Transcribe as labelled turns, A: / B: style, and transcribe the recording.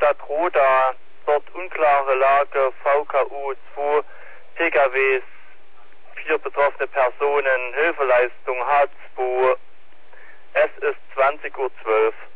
A: Stadt Roda, dort unklare Lage, VKU 2 PKWs, 4 betroffene Personen, Hilfeleistung H2. Es ist 20:12 Uhr.